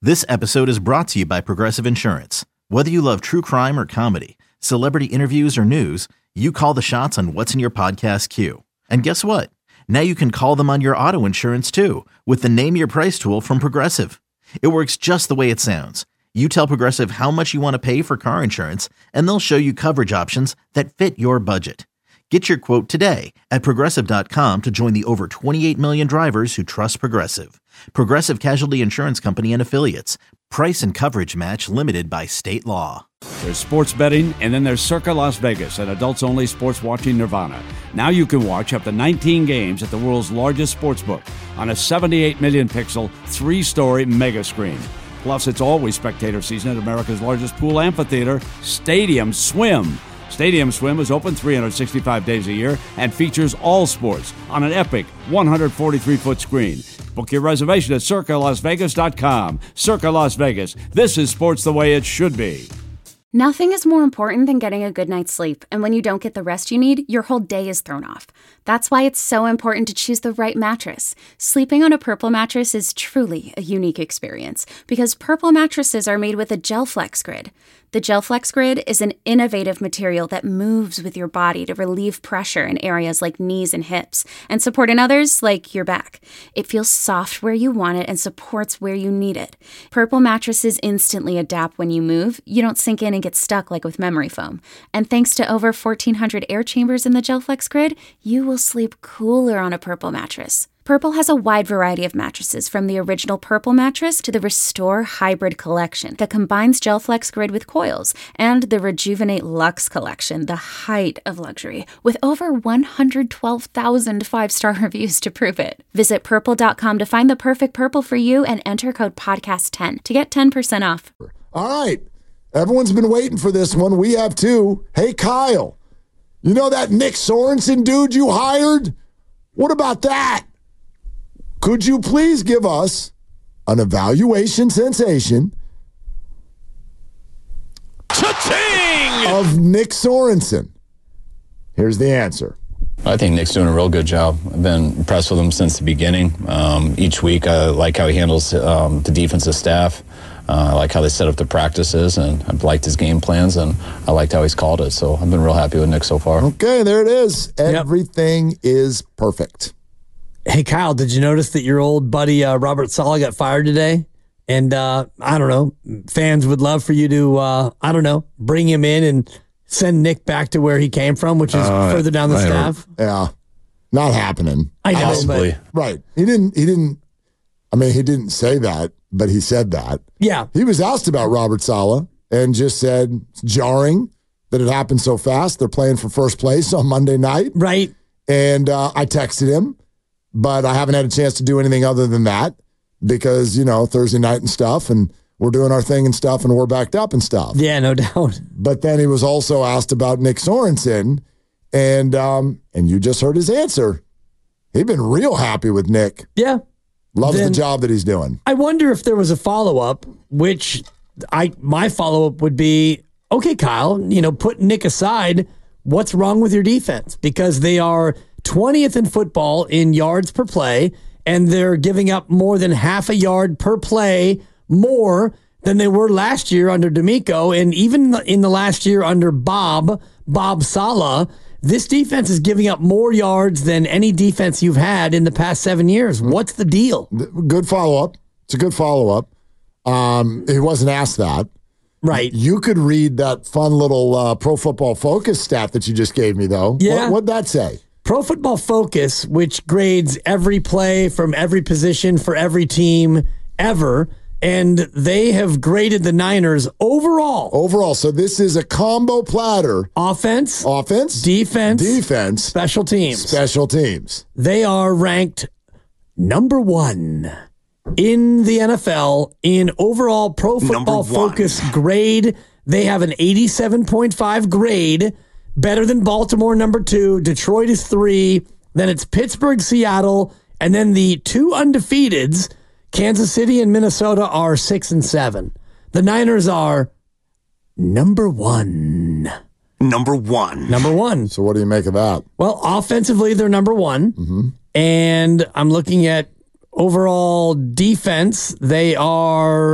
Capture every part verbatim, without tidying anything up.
This episode is brought to you by Progressive Insurance. Whether you love true crime or comedy, celebrity interviews or news, you call the shots on what's in your podcast queue. And guess what? Now you can call them on your auto insurance too with the Name Your Price tool from Progressive. It works just the way it sounds. You tell Progressive how much you want to pay for car insurance, and they'll show you coverage options that fit your budget. Get your quote today at Progressive dot com to join the over twenty-eight million drivers who trust Progressive. Progressive Casualty Insurance Company and Affiliates. Price and coverage match limited by state law. There's sports betting, and then there's Circa Las Vegas, an adults-only sports watching nirvana. Now you can watch up to nineteen games at the world's largest sportsbook on a seventy-eight million pixel, three-story mega screen. Plus, it's always spectator season at America's largest pool amphitheater, Stadium Swim. Stadium Swim is open three hundred sixty-five days a year and features all sports on an epic one hundred forty-three foot screen. Book your reservation at Circa Las Vegas dot com. Circa Las Vegas. This is sports the way it should be. Nothing is more important than getting a good night's sleep, and when you don't get the rest you need, your whole day is thrown off. That's why it's so important to choose the right mattress. Sleeping on a Purple mattress is truly a unique experience, because Purple mattresses are made with a GelFlex Grid. The GelFlex Grid is an innovative material that moves with your body to relieve pressure in areas like knees and hips, and support in others like your back. It feels soft where you want it and supports where you need it. Purple mattresses instantly adapt when you move. You don't sink in and get stuck like with memory foam. And thanks to over fourteen hundred air chambers in the GelFlex Grid, you will sleep cooler on a Purple mattress. Purple has a wide variety of mattresses, from the original Purple mattress to the Restore Hybrid collection that combines GelFlex Grid with coils, and the Rejuvenate Luxe collection, the height of luxury, with over one hundred twelve thousand five-star reviews to prove it. Visit purple dot com to find the perfect Purple for you and enter code podcast ten to get ten percent off. All right. Everyone's been waiting for this one. We have too. Hey, Kyle, you know that Nick Sorensen dude you hired? What about that? Could you please give us an evaluation sensation Cha-ching! of Nick Sorensen? Here's the answer. I think Nick's doing a real good job. I've been impressed with him since the beginning. Um, each week, I like how he handles um, the defensive staff. Uh, I like how they set up the practices, and I've liked his game plans, and I liked how he's called it. So I've been real happy with Nick so far. Okay, there it is. Everything yep. is perfect. Hey, Kyle, did you notice that your old buddy uh, Robert Saleh got fired today? And uh, I don't know, fans would love for you to, uh, I don't know, bring him in and send Nick back to where he came from, which is uh, further down the I staff. Yeah, not happening. I know, Possibly. but, right. He didn't, he didn't, I mean, he didn't say that, but he said that. Yeah. He was asked about Robert Saleh and just said it's jarring that it happened so fast. They're playing for first place on Monday night. Right. And uh, I texted him. But I haven't had a chance to do anything other than that because, you know, Thursday night and stuff, and we're doing our thing and stuff, and we're backed up and stuff. Yeah, no doubt. But then he was also asked about Nick Sorensen, and um, and you just heard his answer. He'd been real happy with Nick. Yeah. Loves then the job that he's doing. I wonder if there was a follow-up, which I my follow-up would be, okay, Kyle, you know, put Nick aside, what's wrong with your defense? Because they are twentieth in football in yards per play, and they're giving up more than half a yard per play more than they were last year under D'Amico, and even in the last year under Bob, Bob Saleh, this defense is giving up more yards than any defense you've had in the past seven years. What's the deal? Good follow-up. It's a good follow-up. Um, he wasn't asked that. Right. You could read that fun little uh, Pro Football Focus stat that you just gave me, though. Yeah. What, what'd that say? Pro Football Focus, which grades every play from every position for every team ever, and they have graded the Niners overall. Overall, so this is a combo platter. Offense. Offense. Defense. Defense. Special teams. Special teams. They are ranked number one in the N F L in overall Pro Football Focus grade. They have an eighty-seven point five grade. Better than Baltimore, number two. Detroit is three. Then it's Pittsburgh, Seattle. And then the two undefeateds, Kansas City and Minnesota, are six and seven. The Niners are number one. Number one. Number one. So what do you make of that? Well, offensively, they're number one. Mm-hmm. And I'm looking at overall defense. They are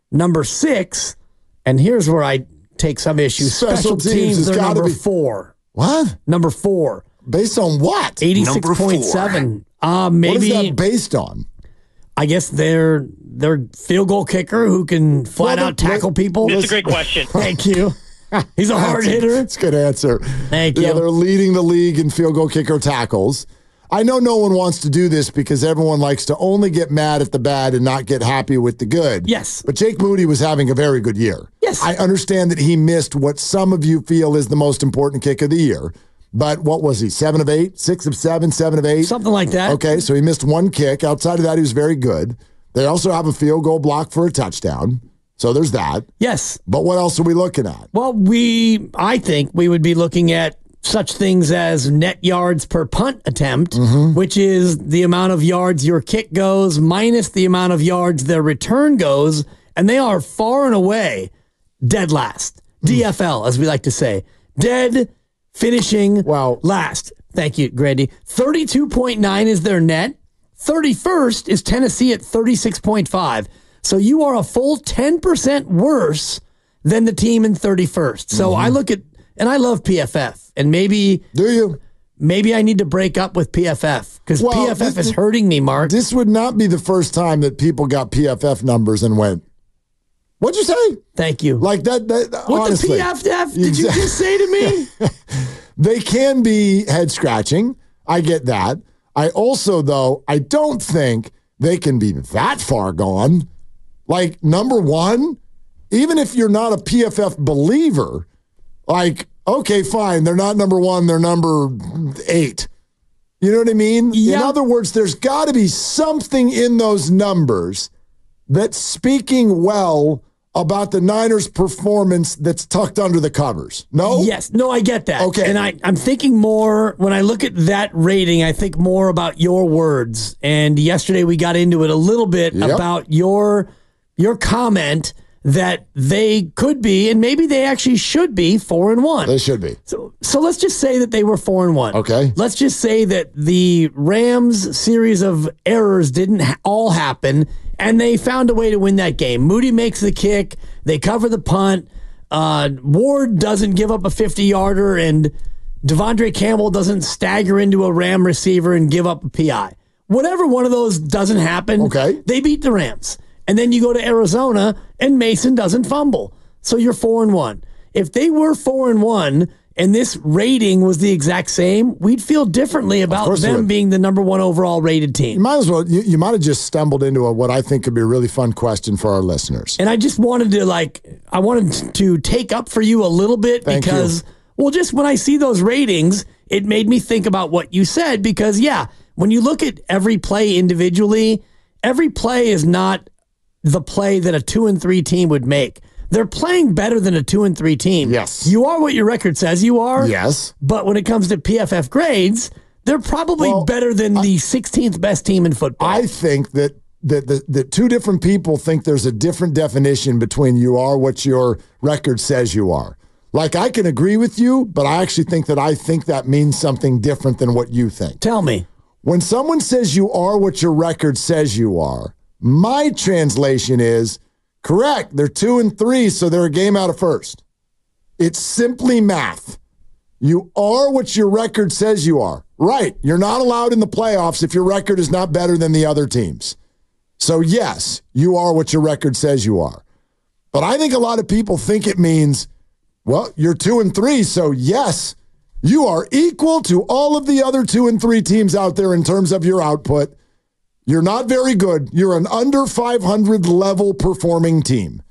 number six, and here's where I take some issues. Special, Special teams, teams, has they're gotta number be four. What? Number four. Based on what? eighty-six point seven. Uh, maybe, What is that based on? I guess they're they're field goal kicker who can flat Well, out but- tackle people. It's a great question. Thank you. He's a hard hitter. That's a good answer. Thank Yeah, you. they're leading the league in field goal kicker tackles. I know no one wants to do this because everyone likes to only get mad at the bad and not get happy with the good. Yes. But Jake Moody was having a very good year. Yes. I understand that he missed what some of you feel is the most important kick of the year. But what was he? Seven of eight? Six of seven? Seven of eight? Something like that. Okay, so he missed one kick. Outside of that, he was very good. They also have a field goal block for a touchdown. So there's that. Yes. But what else are we looking at? Well, we, I think we would be looking at such things as net yards per punt attempt, Mm-hmm. which is the amount of yards your kick goes minus the amount of yards their return goes. And they are far and away dead last. D F L, as we like to say. Dead, finishing Wow. last. Thank you, Grady. thirty-two point nine is their net. thirty-first is Tennessee at thirty-six point five. So you are a full ten percent worse than the team in thirty-first. So Mm-hmm. I look at, and I love P F F, and maybe Do you? maybe I need to break up with P F F because Well, P F F this- is hurting me, Mark. This would not be the first time that people got P F F numbers and went, what'd you say? Thank you. Like that, that what honestly. the P F F did you Exact- just say to me? They can be head scratching. I get that. I also, though, I don't think they can be that far gone. Like, number one, even if you're not a P F F believer, like, okay, fine, they're not number one, they're number eight. You know what I mean? In Yeah. other words, there's got to be something in those numbers that's speaking well about the Niners' performance that's tucked under the covers. No? Yes. No, I get that. Okay. And I, I'm thinking more, when I look at that rating, I think more about your words. And yesterday we got into it a little bit Yep. about your your comment that they could be, and maybe they actually should be, four and one. They should be. So, so let's just say that they were four and one. Okay. Let's just say that the Rams' series of errors didn't ha- all happen, and they found a way to win that game. Moody makes the kick. They cover the punt. Uh, Ward doesn't give up a fifty-yarder, and Devondre Campbell doesn't stagger into a Ram receiver and give up a P I. Whatever one of those doesn't happen, Okay. they beat the Rams. And then you go to Arizona, and Mason doesn't fumble. So you're four and one. If they were four and one, and this rating was the exact same, we'd feel differently about course we them would. being the number one overall rated You team. might as well, you, you might have just stumbled into a, what I think could be a really fun question for our listeners. And I just wanted to like, I wanted to take up for you a little bit Thank because, well, just when I see those ratings, it made me think about what you said because, yeah, when you look at every play individually, every play is not the play that a two and three team would make. They're playing better than a two and three team. Yes. You are what your record says you are. Yes. But when it comes to P F F grades, they're probably Well, better than the sixteenth best team in football. I think that that the, the two different people think there's a different definition between you are what your record says you are. Like, I can agree with you, but I actually think that I think that means something different than what you think. Tell me. When someone says you are what your record says you are, my translation is, correct, they're two and three, so they're a game out of first. It's simply math. You are what your record says you are. Right, you're not allowed in the playoffs if your record is not better than the other teams. So yes, you are what your record says you are. But I think a lot of people think it means, well, you're two and three, so yes, you are equal to all of the other two and three teams out there in terms of your output. You're not very good. You're an under five hundred level performing team.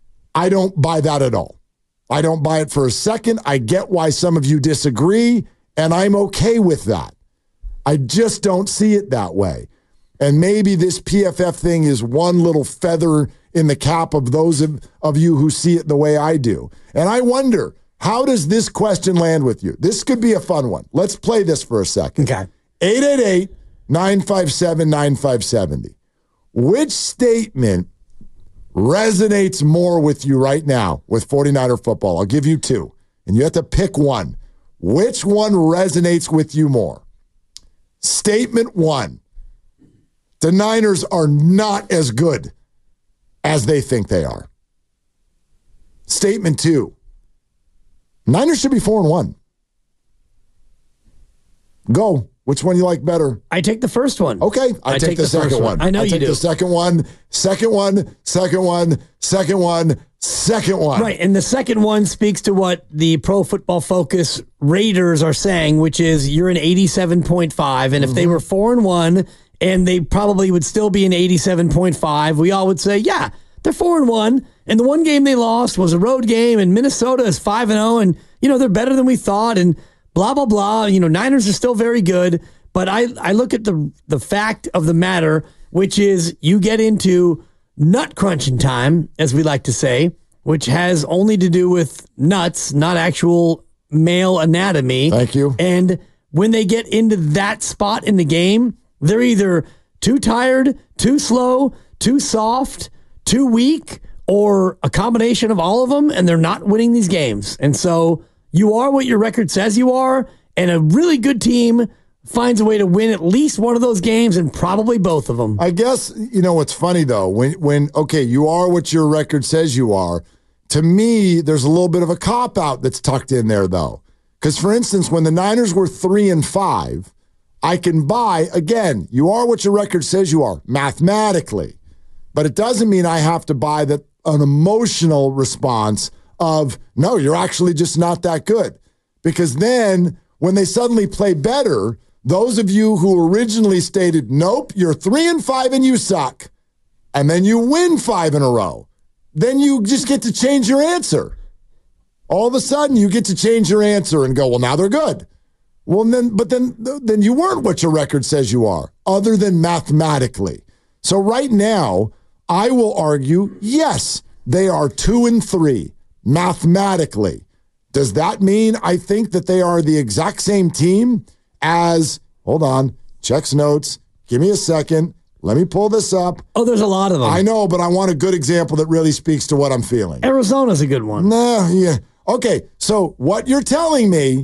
I don't buy that at all. I don't buy it for a second. I get why some of you disagree, and I'm okay with that. I just don't see it that way. And maybe this P F F thing is one little feather in the cap of those of, of you who see it the way I do. And I wonder, how does this question land with you? This could be a fun one. Let's play this for a second. Okay. eight eight eight, nine five seven, nine five seven zero. Which statement resonates more with you right now with 49er football? I'll give you two, and you have to pick one. Which one resonates with you more? Statement one, the Niners are not as good as they think they are. Statement two. Niners should be four and one. Go. Which one you like better? I take the first one. Okay, I, I take, take the, the second one. one. I know I you take do. the second one, second one, second one, second one, second one. Right, and the second one speaks to what the Pro Football Focus Raiders are saying, which is you're an eighty-seven point five, and mm-hmm. if they were four and one, and they probably would still be an eighty-seven point five, we all would say, yeah, they're four and one, and the one game they lost was a road game, and Minnesota is five and zero, and you know they're better than we thought, and blah, blah, blah. You know, Niners are still very good. But I, I look at the the fact of the matter, which is you get into nut crunching time, as we like to say, which has only to do with nuts, not actual male anatomy. Thank you. And when they get into that spot in the game, they're either too tired, too slow, too soft, too weak, or a combination of all of them, and they're not winning these games. And so you are what your record says you are, and a really good team finds a way to win at least one of those games and probably both of them. I guess, you know, what's funny, though, when, when okay, you are what your record says you are, to me, there's a little bit of a cop-out that's tucked in there, though. Because, for instance, when the Niners were three and five, I can buy, again, you are what your record says you are, mathematically. But it doesn't mean I have to buy that an emotional response of, no, you're actually just not that good. Because then when they suddenly play better, those of you who originally stated, nope, you're three and five and you suck, and then you win five in a row, then you just get to change your answer. All of a sudden, you get to change your answer and go, well, now they're good. Well, then, but then, then you weren't what your record says you are, other than mathematically. So right now, I will argue, yes, they are two and three. Mathematically, does that mean I think that they are the exact same team as, hold on, checks notes, give me a second, let me pull this up. Oh, there's a lot of them. I know, but I want a good example that really speaks to what I'm feeling. Arizona's a good one. Nah, yeah. Okay, so what you're telling me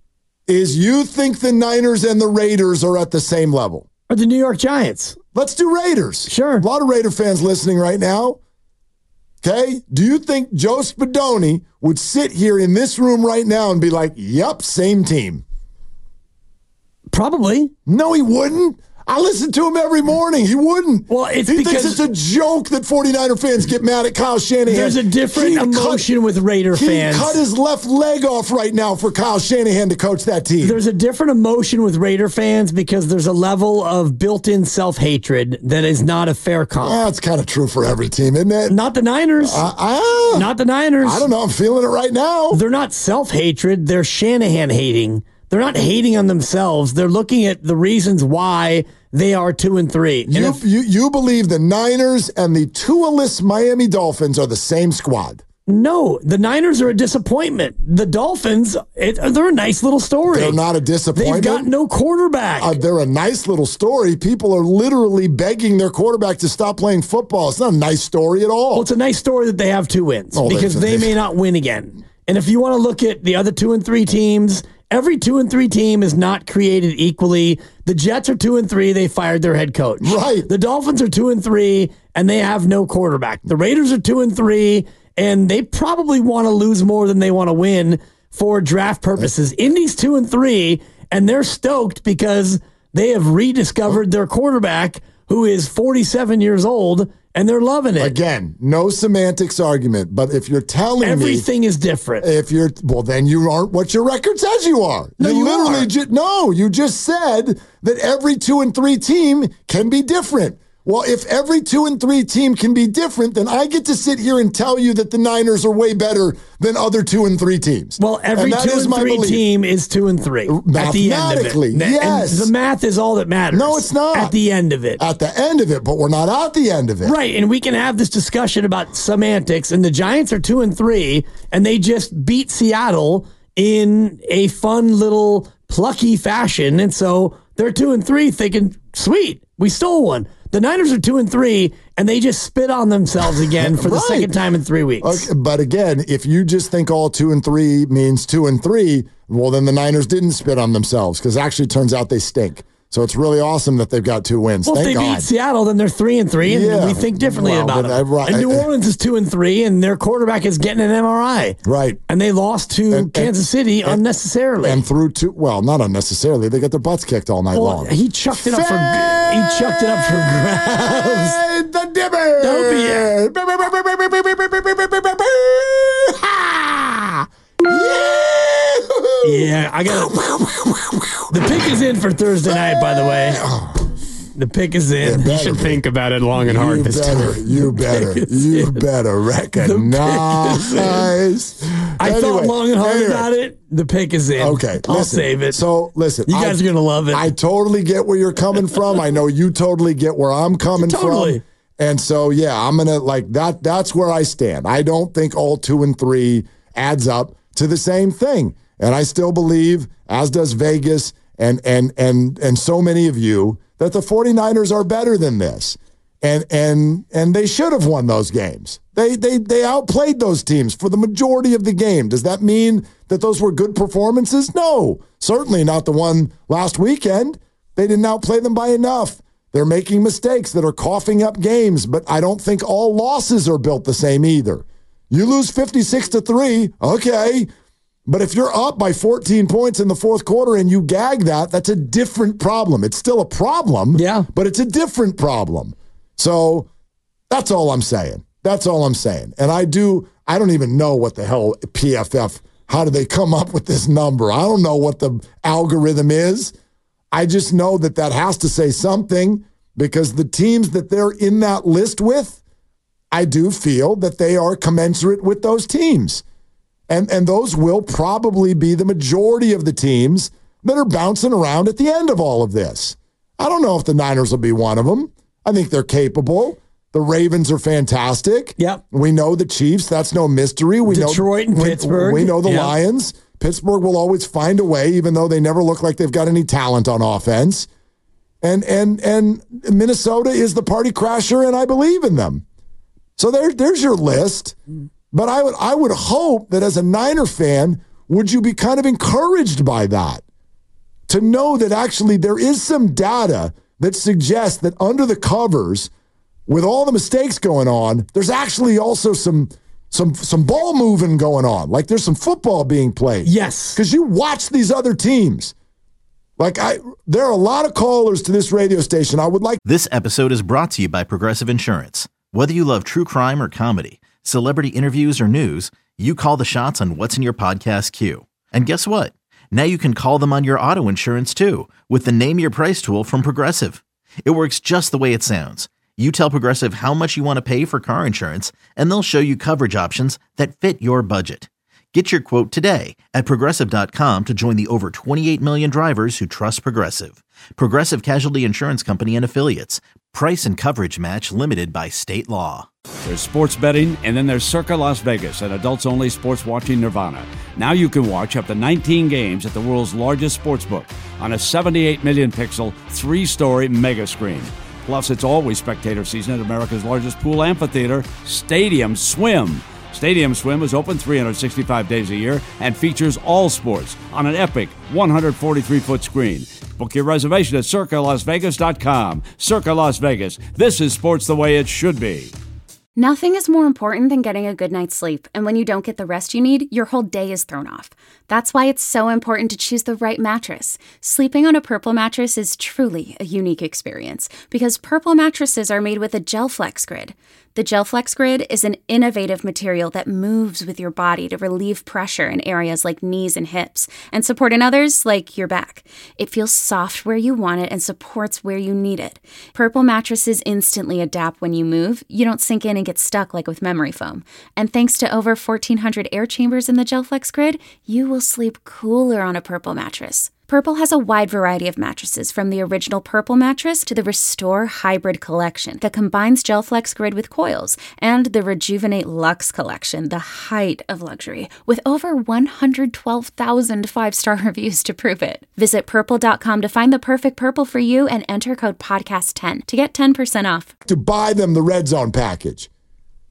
is you think the Niners and the Raiders are at the same level. Or the New York Giants. Let's do Raiders. Sure. A lot of Raider fans listening right now. Okay, do you think Joe Spadoni would sit here in this room right now and be like, yep, same team? Probably. No, he wouldn't. I listen to him every morning. He wouldn't. Well, it's he because thinks it's a joke that 49er fans get mad at Kyle Shanahan. There's a different He'd emotion cut, with Raider fans. He cut his left leg off right now for Kyle Shanahan to coach that team. There's a different emotion with Raider fans because there's a level of built-in self-hatred that is not a fair comp. That's kind of true for every team, isn't it? Not the Niners. Uh, uh, not the Niners. I don't know. I'm feeling it right now. They're not self-hatred. They're Shanahan hating. They're not hating on themselves. They're looking at the reasons why they are two and three. And you, if, you you believe the Niners and the Tua-less Miami Dolphins are the same squad? No, the Niners are a disappointment. The Dolphins, it, they're a nice little story. They're not a disappointment. They've got no quarterback. Uh, they're a nice little story. People are literally begging their quarterback to stop playing football. It's not a nice story at all. Well, it's a nice story that they have two wins oh, because they, they may not win again. And if you want to look at the other two and three teams, every two and three team is not created equally. The Jets are two and three. They fired their head coach. Right. The Dolphins are two and three, and they have no quarterback. The Raiders are two and three, and they probably want to lose more than they want to win for draft purposes. Indy's two and three, and they're stoked because they have rediscovered their quarterback, who is forty-seven years old, and they're loving it. Again, no semantics argument, but if you're telling Everything me... Everything is different. If you're... Well, then you aren't what your record says you are. No, you, you literally are. Ju- no, you just said that every two and three team can be different. Well, if every two and three team can be different, then I get to sit here and tell you that the Niners are way better than other two and three teams. Well, every and two and three belief. team is two and three at the end of it. Yes. And the math is all that matters. No, it's not. At the end of it. At the end of it, but we're not at the end of it. Right, and we can have this discussion about semantics, and the Giants are two and three, and they just beat Seattle in a fun little plucky fashion, and so they're two and three thinking, sweet, we stole one. The Niners are two and three, and they just spit on themselves again for the right. second time in three weeks. Okay, but again, if you just think all two and three means two and three, well, then the Niners didn't spit on themselves because actually it turns out they stink. So it's really awesome that they've got two wins. Well, Thank if they God. beat Seattle, then they're three and three, and Yeah. we think differently Well, about but them. I- right. And New Orleans is two and three, and their quarterback is getting an M R I. Right. And they lost to And- Kansas City and- unnecessarily. And through two, well, not unnecessarily. They got their butts kicked all night well, long. he chucked it up for he chucked it up for grabs. Fade the dipper. Don't be it. Yeah, I got the pick is in for Thursday night. By the way, the pick is in. Yeah, You should be. think about it long and hard You this better, time. you better, you better recognize. I thought Anyway, long and hard anyway. about it. The pick is in. Okay, I'll listen. save it. So listen, You guys I, are gonna love it. I totally get where you're coming from. I know you totally get where I'm coming Totally. from. And so yeah, I'm gonna like that. That's where I stand. I don't think all two and three adds up to the same thing. And I still believe, as does Vegas and and and and so many of you, that the 49ers are better than this. And and and they should have won those games. They they they outplayed those teams for the majority of the game. Does that mean that those were good performances? No, certainly not the one last weekend. They didn't outplay them by enough. They're making mistakes that are coughing up games, but I don't think all losses are built the same either. You lose fifty-six to three, okay. But if you're up by fourteen points in the fourth quarter and you gag that, that's a different problem. It's still a problem, Yeah. but it's a different problem. So that's all I'm saying. That's all I'm saying. And I do, I don't even know what the hell P F F, how do they come up with this number? I don't know what the algorithm is. I just know that that has to say something because the teams that they're in that list with, I do feel that they are commensurate with those teams. And and those will probably be the majority of the teams that are bouncing around at the end of all of this. I don't know if the Niners will be one of them. I think they're capable. The Ravens are fantastic. Yep. We know the Chiefs. That's no mystery. We Detroit know, and we, Pittsburgh. We know the Yep. Lions. Pittsburgh will always find a way, even though they never look like they've got any talent on offense. And and and Minnesota is the party crasher, and I believe in them. So there, there's your list. But I would I would hope that as a Niner fan, would you be kind of encouraged by that? To know that actually there is some data that suggests that under the covers, with all the mistakes going on, there's actually also some some some ball moving going on. Like there's some football being played. Yes. Because you watch these other teams. Like I there are a lot of callers to this radio station. I would like This episode is brought to you by Progressive Insurance. Whether you love true crime or comedy, celebrity interviews or news, you call the shots on what's in your podcast queue. And guess what? Now you can call them on your auto insurance too with the Name Your Price tool from Progressive. It works just the way it sounds. You tell Progressive how much you want to pay for car insurance, and they'll show you coverage options that fit your budget. Get your quote today at Progressive dot com to join the over twenty-eight million drivers who trust Progressive. Progressive Casualty Insurance Company and Affiliates. Price and coverage match limited by state law. There's sports betting, and then there's Circa Las Vegas, an adults-only sports watching nirvana. Now you can watch up to nineteen games at the world's largest sports book on a seventy-eight million pixel, three-story mega screen. Plus, it's always spectator season at America's largest pool amphitheater, Stadium Swim. Stadium Swim is open three hundred sixty-five days a year and features all sports on an epic one hundred forty-three foot screen. Book your reservation at Circa Las Vegas dot com. Circa Las Vegas. This is sports the way it should be. Nothing is more important than getting a good night's sleep, and when you don't get the rest you need, your whole day is thrown off. That's why it's so important to choose the right mattress. Sleeping on a Purple mattress is truly a unique experience because Purple mattresses are made with a GelFlex Grid. The GelFlex Grid is an innovative material that moves with your body to relieve pressure in areas like knees and hips and support in others like your back. It feels soft where you want it and supports where you need it. Purple mattresses instantly adapt when you move. You don't sink in and get stuck like with memory foam. And thanks to over fourteen hundred air chambers in the GelFlex Grid, you will sleep cooler on a Purple mattress. Purple has a wide variety of mattresses, from the original Purple mattress to the Restore Hybrid collection that combines GelFlex Grid with coils, and the Rejuvenate Luxe collection, the height of luxury, with over one hundred twelve thousand five-star reviews to prove it. Visit purple dot com to find the perfect Purple for you and enter code podcast ten to get ten percent off. to buy them the Red Zone package.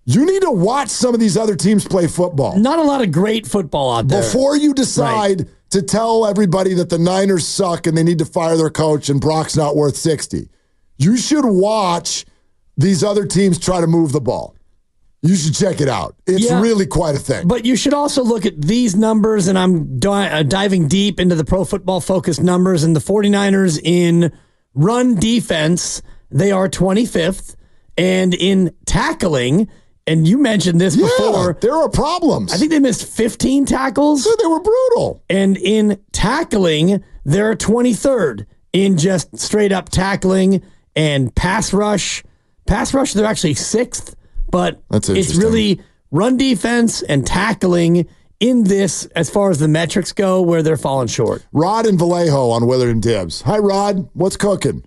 You need to watch some of these other teams play football. Not a lot of great football out there. Before you decide right. to tell everybody that the Niners suck and they need to fire their coach and Brock's not worth sixty, you should watch these other teams try to move the ball. You should check it out. It's yeah, really quite a thing. But you should also look at these numbers, and I'm di- uh, diving deep into the Pro Football Focus numbers, and the 49ers in run defense, they are twenty-fifth, and in tackling, and you mentioned this yeah, before. There are problems. I think they missed fifteen tackles. So they were brutal. And in tackling, they're twenty-third in just straight up tackling and pass rush. Pass rush, they're actually sixth. But it's really run defense and tackling in this, as far as the metrics go, where they're falling short. Rod and Vallejo on Willard and Dibs. Hi, Rod. What's cooking?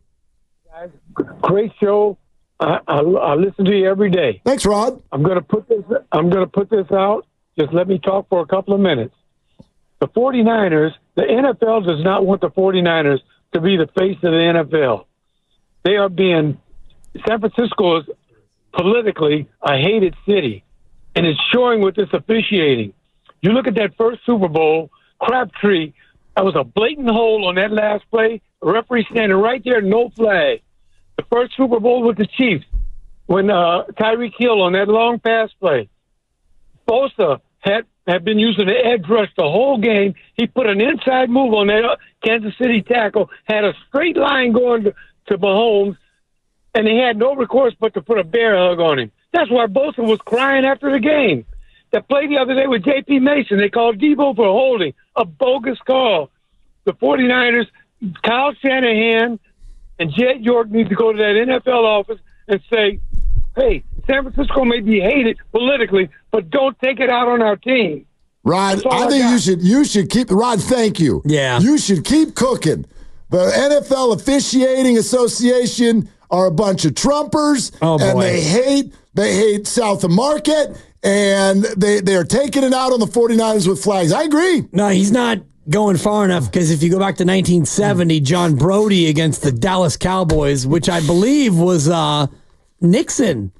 Great show. I, I, I listen to you every day. Thanks, Rod. I'm going to put this. I'm going to put this out. Just let me talk for a couple of minutes. The 49ers, the N F L does not want the 49ers to be the face of the N F L. They are being San Francisco is politically a hated city, and it's showing with this officiating. You look at that first Super Bowl, Crabtree, that was a blatant hole on that last play. The referee standing right there, no flag. The first Super Bowl with the Chiefs, when uh, Tyreek Hill on that long pass play. Bosa had, had been using the edge rush the whole game. He put an inside move on that Kansas City tackle, had a straight line going to, to Mahomes, and he had no recourse but to put a bear hug on him. That's why Bosa was crying after the game. That play the other day with J P Mason, they called Debo for holding, a bogus call. The 49ers, Kyle Shanahan and Jed York need to go to that N F L office and say, hey, San Francisco may be hated politically, but don't take it out on our team. Rod, I, I think you should you should keep – Rod, thank you. Yeah. You should keep cooking. The N F L Officiating Association – are a bunch of Trumpers, oh, and they hate they hate South of Market, and they, they're taking it out on the 49ers with flags. I agree. No, he's not going far enough, because if you go back to nineteen seventy, John Brody against the Dallas Cowboys, which I believe was uh, Nixon.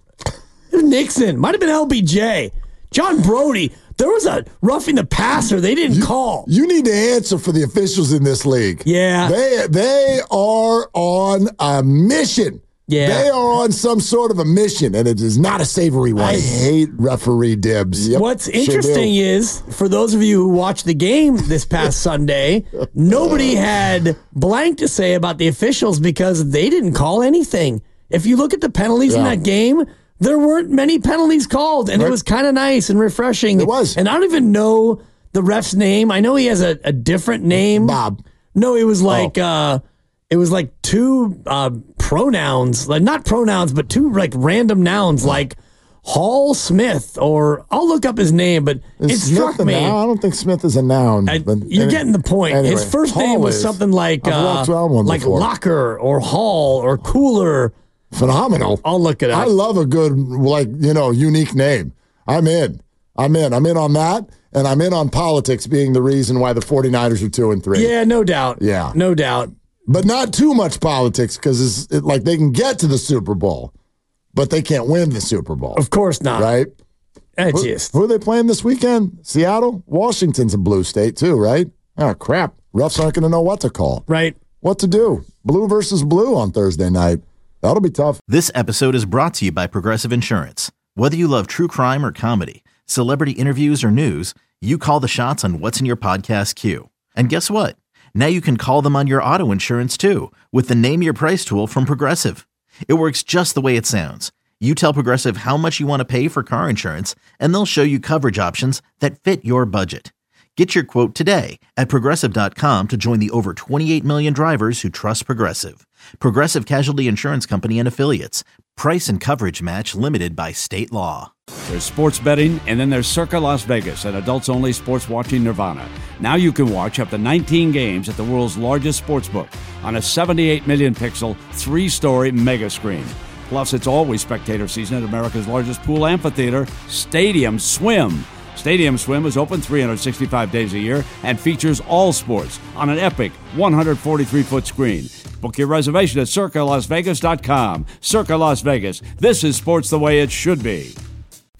Nixon. Might have been L B J. John Brody. There was a roughing the passer they didn't you, call. You need to answer for the officials in this league. Yeah. They they are on a mission. Yeah. They are on some sort of a mission, and it is not a savory one. I, I hate referee Dibs. Yep, what's interesting sure is, for those of you who watched the game this past Sunday, nobody had blank to say about the officials because they didn't call anything. If you look at the penalties yeah. in that game, there weren't many penalties called, and right. it was kind of nice and refreshing. It was. And I don't even know the ref's name. I know he has a, a different name. Bob. No, it was like oh. uh, it was like two uh, pronouns, like not pronouns, but two like random nouns, like Hall Smith, or I'll look up his name, but is it Smith struck a me. Noun? I don't think Smith is a noun. I, but you're any, getting the point. Anyway, his first Hall name was is. something like I've uh, one like before. Locker or Hall or Cooler. Phenomenal. I'll look it up. I love a good, like, you know, unique name. I'm in. I'm in. I'm in on that, and I'm in on politics being the reason why the 49ers are two and three. Yeah, no doubt. Yeah. No doubt. But not too much politics, because it's it, like they can get to the Super Bowl, but they can't win the Super Bowl. Of course not. Right? I who, just. who are they playing this weekend? Seattle? Washington's a blue state too, right? Oh, crap. Refs aren't going to know what to call. Right. What to do. Blue versus blue on Thursday night. That'll be tough. This episode is brought to you by Progressive Insurance. Whether you love true crime or comedy, celebrity interviews or news, you call the shots on what's in your podcast queue. And guess what? Now you can call them on your auto insurance too, with the Name Your Price tool from Progressive. It works just the way it sounds. You tell Progressive how much you want to pay for car insurance, and they'll show you coverage options that fit your budget. Get your quote today at Progressive dot com to join the over twenty-eight million drivers who trust Progressive. Progressive Casualty Insurance Company and Affiliates. Price and coverage match limited by state law. There's sports betting, and then there's Circa Las Vegas, an adults-only sports watching nirvana. Now you can watch up to nineteen games at the world's largest sportsbook on a seventy-eight million pixel, three-story mega screen. Plus, it's always spectator season at America's largest pool amphitheater, Stadium Swim. Stadium Swim is open three hundred sixty-five days a year and features all sports on an epic one hundred forty-three foot screen. Book your reservation at Circa Las Vegas dot com. Circa Las Vegas. This is sports the way it should be.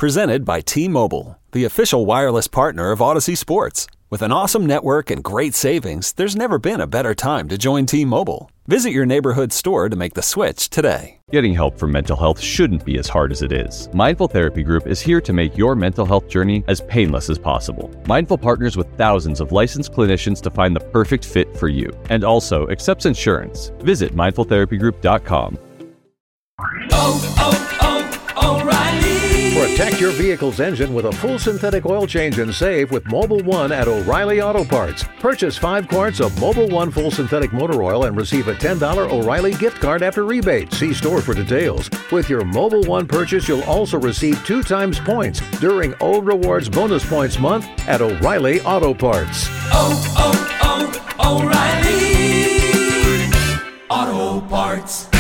Presented by T-Mobile, the official wireless partner of Odyssey Sports. With an awesome network and great savings, there's never been a better time to join T-Mobile. Visit your neighborhood store to make the switch today. Getting help for mental health shouldn't be as hard as it is. Mindful Therapy Group is here to make your mental health journey as painless as possible. Mindful partners with thousands of licensed clinicians to find the perfect fit for you, and also accepts insurance. Visit mindful therapy group dot com. Oh, oh, oh, O'Reilly! Protect your vehicle's engine with a full synthetic oil change and save with Mobil one at O'Reilly Auto Parts. Purchase five quarts of Mobil one full synthetic motor oil and receive a ten dollars O'Reilly gift card after rebate. See store for details. With your Mobil one purchase, you'll also receive two times points during O Rewards Bonus Points Month at O'Reilly Auto Parts. Oh, oh, oh, O'Reilly Auto Parts.